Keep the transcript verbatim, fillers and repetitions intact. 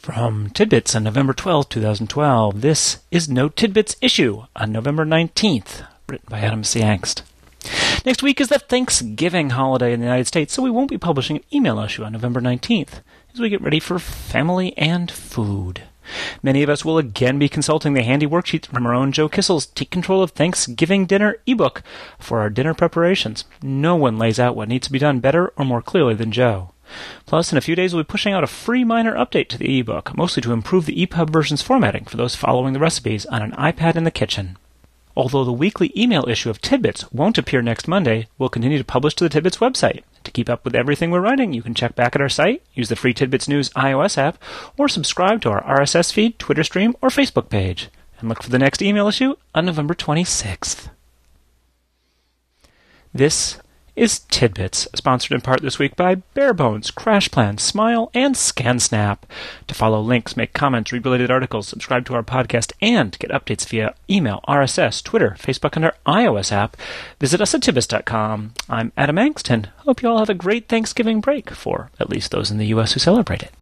From Tidbits on November twelfth, twenty twelve, this is No Tidbits Issue on November nineteenth, written by Adam C. Angst. Next week is the Thanksgiving holiday in the United States, so we won't be publishing an email issue on November nineteenth as we get ready for family and food. Many of us will again be consulting the handy worksheets from our own Joe Kissel's Take Control of Thanksgiving Dinner ebook for our dinner preparations. No one lays out what needs to be done better or more clearly than Joe. Plus, in a few days, we'll be pushing out a free minor update to the ebook, mostly to improve the E P U B version's formatting for those following the recipes on an iPad in the kitchen. Although the weekly email issue of Tidbits won't appear next Monday, we'll continue to publish to the Tidbits website. To keep up with everything we're writing, you can check back at our site, use the free Tidbits News iOS app, or subscribe to our R S S feed, Twitter stream, or Facebook page. And look for the next email issue on November twenty-sixth. This is Tidbits, sponsored in part this week by Barebones, CrashPlan, Smile, and ScanSnap. To follow links, make comments, read related articles, subscribe to our podcast, and get updates via email, R S S, Twitter, Facebook, and our iOS app, visit us at Tidbits dot com. I'm Adam Angst, and hope you all have a great Thanksgiving break, for at least those in the U S who celebrate it.